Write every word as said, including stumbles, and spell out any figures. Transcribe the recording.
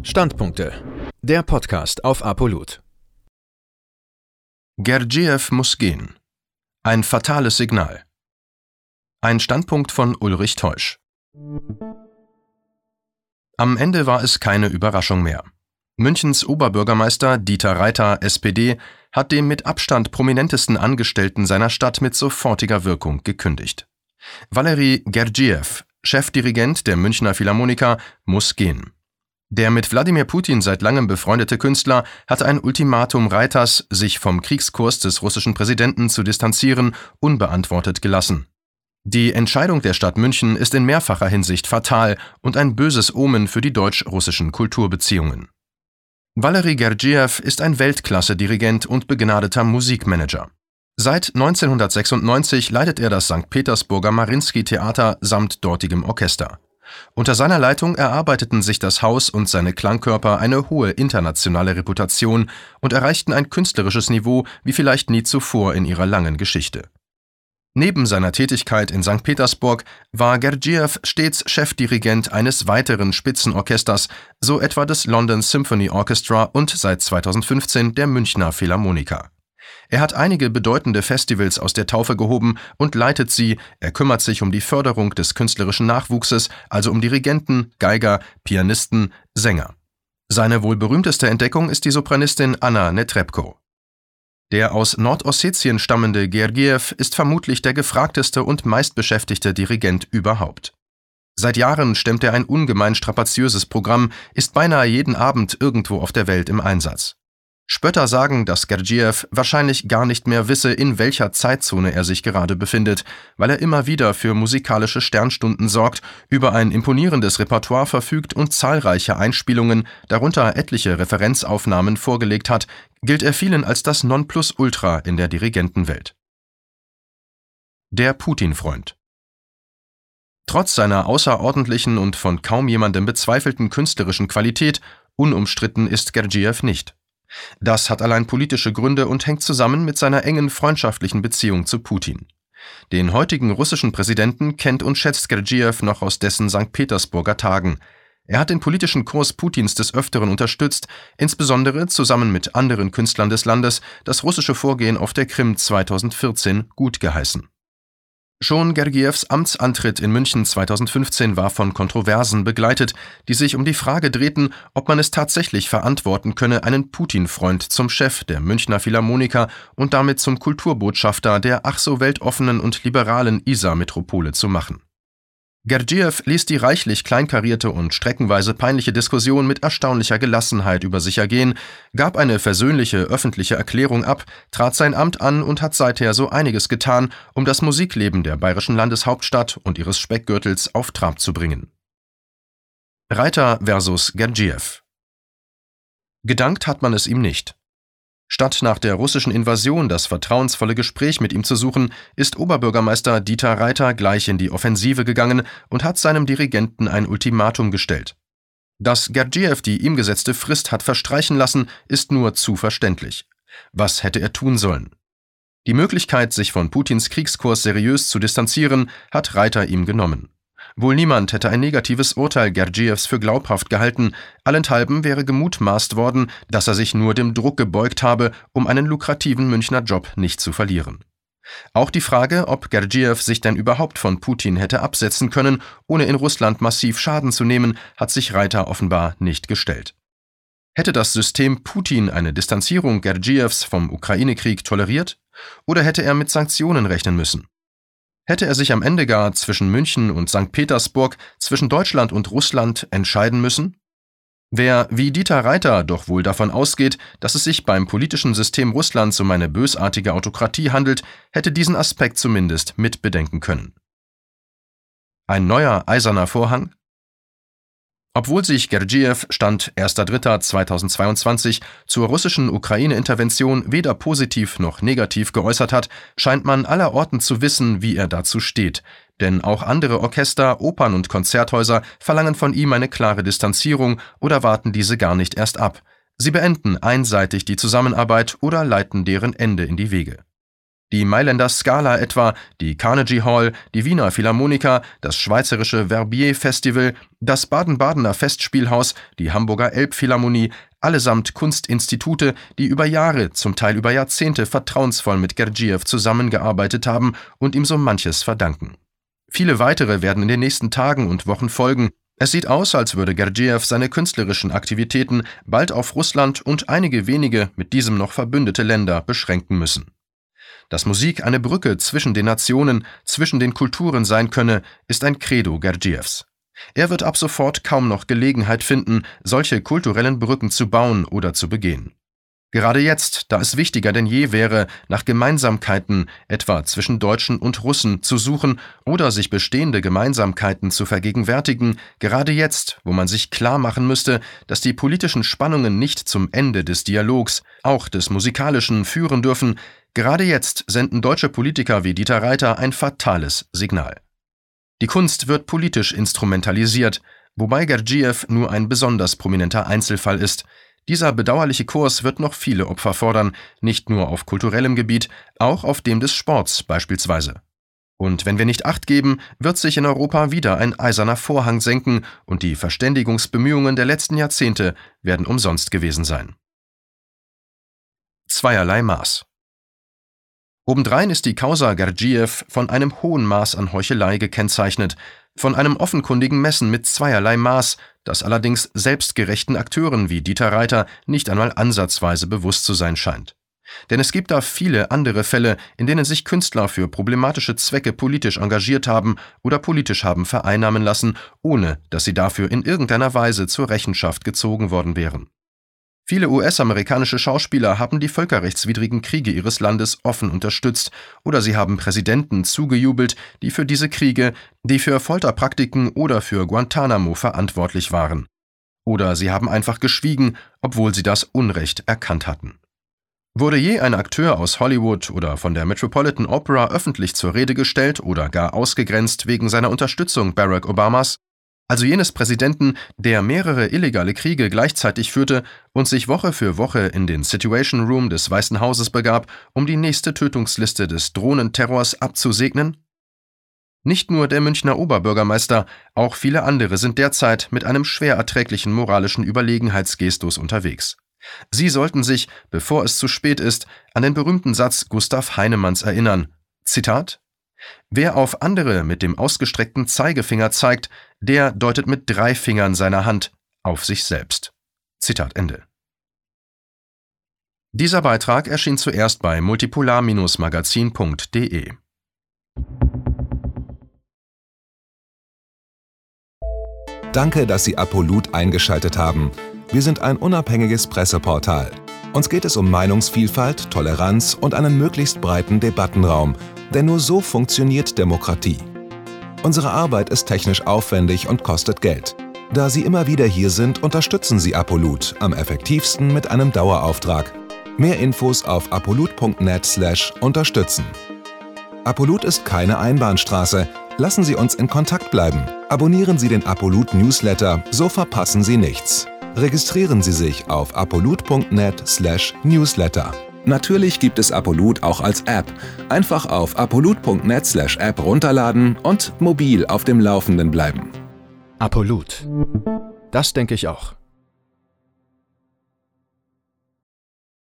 Standpunkte. Der Podcast auf Apollut. Gerdjijew muss gehen. Ein fatales Signal. Ein Standpunkt von Ulrich Teusch. Am Ende war es keine Überraschung mehr. Münchens Oberbürgermeister Dieter Reiter, S P D, hat dem mit Abstand prominentesten Angestellten seiner Stadt mit sofortiger Wirkung gekündigt. Waleri Gerdjijew, Chefdirigent der Münchner Philharmoniker, muss gehen. Der mit Wladimir Putin seit langem befreundete Künstler hat ein Ultimatum Reiters, sich vom Kriegskurs des russischen Präsidenten zu distanzieren, unbeantwortet gelassen. Die Entscheidung der Stadt München ist in mehrfacher Hinsicht fatal und ein böses Omen für die deutsch-russischen Kulturbeziehungen. Waleri Gerdjijew ist ein Weltklasse-Dirigent und begnadeter Musikmanager. Seit neunzehnhundertsechsundneunzig leitet er das Sankt Petersburger Mariinsky-Theater samt dortigem Orchester. Unter seiner Leitung erarbeiteten sich das Haus und seine Klangkörper eine hohe internationale Reputation und erreichten ein künstlerisches Niveau wie vielleicht nie zuvor in ihrer langen Geschichte. Neben seiner Tätigkeit in Sankt Petersburg war Gerdjijew stets Chefdirigent eines weiteren Spitzenorchesters, so etwa des London Symphony Orchestra und seit zweitausendfünfzehn der Münchner Philharmoniker. Er hat einige bedeutende Festivals aus der Taufe gehoben und leitet sie, er kümmert sich um die Förderung des künstlerischen Nachwuchses, also um Dirigenten, Geiger, Pianisten, Sänger. Seine wohl berühmteste Entdeckung ist die Sopranistin Anna Netrebko. Der aus Nordossetien stammende Gerdjijew ist vermutlich der gefragteste und meistbeschäftigte Dirigent überhaupt. Seit Jahren stemmt er ein ungemein strapaziöses Programm, ist beinahe jeden Abend irgendwo auf der Welt im Einsatz. Spötter sagen, dass Gerdjijew wahrscheinlich gar nicht mehr wisse, in welcher Zeitzone er sich gerade befindet, weil er immer wieder für musikalische Sternstunden sorgt, über ein imponierendes Repertoire verfügt und zahlreiche Einspielungen, darunter etliche Referenzaufnahmen vorgelegt hat, gilt er vielen als das Nonplusultra in der Dirigentenwelt. Der Putin-Freund. Trotz seiner außerordentlichen und von kaum jemandem bezweifelten künstlerischen Qualität, unumstritten ist Gerdjijew nicht. Das hat allein politische Gründe und hängt zusammen mit seiner engen freundschaftlichen Beziehung zu Putin. Den heutigen russischen Präsidenten kennt und schätzt Gerdjijew noch aus dessen Sankt Petersburger Tagen. Er hat den politischen Kurs Putins des Öfteren unterstützt, insbesondere zusammen mit anderen Künstlern des Landes das russische Vorgehen auf der Krim zweitausendvierzehn gutgeheißen. Schon Gerdjijews Amtsantritt in München zweitausendfünfzehn war von Kontroversen begleitet, die sich um die Frage drehten, ob man es tatsächlich verantworten könne, einen Putin-Freund zum Chef der Münchner Philharmoniker und damit zum Kulturbotschafter der ach so weltoffenen und liberalen Isar-Metropole zu machen. Gerdjijew ließ die reichlich kleinkarierte und streckenweise peinliche Diskussion mit erstaunlicher Gelassenheit über sich ergehen, gab eine versöhnliche öffentliche Erklärung ab, trat sein Amt an und hat seither so einiges getan, um das Musikleben der bayerischen Landeshauptstadt und ihres Speckgürtels auf Trab zu bringen. Reiter versus Gerdjijew. Gedankt hat man es ihm nicht. Statt nach der russischen Invasion das vertrauensvolle Gespräch mit ihm zu suchen, ist Oberbürgermeister Dieter Reiter gleich in die Offensive gegangen und hat seinem Dirigenten ein Ultimatum gestellt. Dass Gerdjijew die ihm gesetzte Frist hat verstreichen lassen, ist nur zu verständlich. Was hätte er tun sollen? Die Möglichkeit, sich von Putins Kriegskurs seriös zu distanzieren, hat Reiter ihm genommen. Wohl niemand hätte ein negatives Urteil Gerdjijews für glaubhaft gehalten, allenthalben wäre gemutmaßt worden, dass er sich nur dem Druck gebeugt habe, um einen lukrativen Münchner Job nicht zu verlieren. Auch die Frage, ob Gerdjijew sich denn überhaupt von Putin hätte absetzen können, ohne in Russland massiv Schaden zu nehmen, hat sich Reiter offenbar nicht gestellt. Hätte das System Putin eine Distanzierung Gerdjijews vom Ukraine-Krieg toleriert? Oder hätte er mit Sanktionen rechnen müssen? Hätte er sich am Ende gar zwischen München und Sankt Petersburg, zwischen Deutschland und Russland entscheiden müssen? Wer wie Dieter Reiter doch wohl davon ausgeht, dass es sich beim politischen System Russlands um eine bösartige Autokratie handelt, hätte diesen Aspekt zumindest mitbedenken können. Ein neuer eiserner Vorhang? Obwohl sich Gerdjijew Stand erster dritter zweitausendzweiundzwanzig zur russischen Ukraine-Intervention weder positiv noch negativ geäußert hat, scheint man allerorten zu wissen, wie er dazu steht. Denn auch andere Orchester, Opern und Konzerthäuser verlangen von ihm eine klare Distanzierung oder warten diese gar nicht erst ab. Sie beenden einseitig die Zusammenarbeit oder leiten deren Ende in die Wege. Die Mailänder Scala etwa, die Carnegie Hall, die Wiener Philharmoniker, das schweizerische Verbier Festival, das Baden-Badener Festspielhaus, die Hamburger Elbphilharmonie, allesamt Kunstinstitute, die über Jahre, zum Teil über Jahrzehnte vertrauensvoll mit Gerdjijew zusammengearbeitet haben und ihm so manches verdanken. Viele weitere werden in den nächsten Tagen und Wochen folgen. Es sieht aus, als würde Gerdjijew seine künstlerischen Aktivitäten bald auf Russland und einige wenige mit diesem noch verbündete Länder beschränken müssen. Dass Musik eine Brücke zwischen den Nationen, zwischen den Kulturen sein könne, ist ein Credo Gerdjijews. Er wird ab sofort kaum noch Gelegenheit finden, solche kulturellen Brücken zu bauen oder zu begehen. Gerade jetzt, da es wichtiger denn je wäre, nach Gemeinsamkeiten, etwa zwischen Deutschen und Russen, zu suchen oder sich bestehende Gemeinsamkeiten zu vergegenwärtigen, gerade jetzt, wo man sich klar machen müsste, dass die politischen Spannungen nicht zum Ende des Dialogs, auch des musikalischen, führen dürfen, gerade jetzt senden deutsche Politiker wie Dieter Reiter ein fatales Signal. Die Kunst wird politisch instrumentalisiert, wobei Gerdjijew nur ein besonders prominenter Einzelfall ist. Dieser bedauerliche Kurs wird noch viele Opfer fordern, nicht nur auf kulturellem Gebiet, auch auf dem des Sports beispielsweise. Und wenn wir nicht Acht geben, wird sich in Europa wieder ein eiserner Vorhang senken und die Verständigungsbemühungen der letzten Jahrzehnte werden umsonst gewesen sein. Zweierlei Maß. Obendrein ist die Causa Gerdjijew von einem hohen Maß an Heuchelei gekennzeichnet, von einem offenkundigen Messen mit zweierlei Maß, das allerdings selbstgerechten Akteuren wie Dieter Reiter nicht einmal ansatzweise bewusst zu sein scheint. Denn es gibt da viele andere Fälle, in denen sich Künstler für problematische Zwecke politisch engagiert haben oder politisch haben vereinnahmen lassen, ohne dass sie dafür in irgendeiner Weise zur Rechenschaft gezogen worden wären. Viele U S-amerikanische Schauspieler haben die völkerrechtswidrigen Kriege ihres Landes offen unterstützt oder sie haben Präsidenten zugejubelt, die für diese Kriege, die für Folterpraktiken oder für Guantanamo verantwortlich waren. Oder sie haben einfach geschwiegen, obwohl sie das Unrecht erkannt hatten. Wurde je ein Akteur aus Hollywood oder von der Metropolitan Opera öffentlich zur Rede gestellt oder gar ausgegrenzt wegen seiner Unterstützung Barack Obamas? Also jenes Präsidenten, der mehrere illegale Kriege gleichzeitig führte und sich Woche für Woche in den Situation Room des Weißen Hauses begab, um die nächste Tötungsliste des Drohnenterrors abzusegnen? Nicht nur der Münchner Oberbürgermeister, auch viele andere sind derzeit mit einem schwer erträglichen moralischen Überlegenheitsgestus unterwegs. Sie sollten sich, bevor es zu spät ist, an den berühmten Satz Gustav Heinemanns erinnern. Zitat: Wer auf andere mit dem ausgestreckten Zeigefinger zeigt, der deutet mit drei Fingern seiner Hand auf sich selbst. Zitat Ende. Dieser Beitrag erschien zuerst bei multipolar Bindestrich magazin punkt de. Danke, dass Sie Apolut eingeschaltet haben. Wir sind ein unabhängiges Presseportal. Uns geht es um Meinungsvielfalt, Toleranz und einen möglichst breiten Debattenraum, denn nur so funktioniert Demokratie. Unsere Arbeit ist technisch aufwendig und kostet Geld. Da Sie immer wieder hier sind, unterstützen Sie Apolut am effektivsten mit einem Dauerauftrag. Mehr Infos auf apolut punkt net slash unterstützen. Apolut ist keine Einbahnstraße. Lassen Sie uns in Kontakt bleiben. Abonnieren Sie den Apolut Newsletter, so verpassen Sie nichts. Registrieren Sie sich auf apolut punkt net slash newsletter. Natürlich gibt es Apolut auch als App. Einfach auf apolut punkt net slash app runterladen und mobil auf dem Laufenden bleiben. Apolut. Das denke ich auch.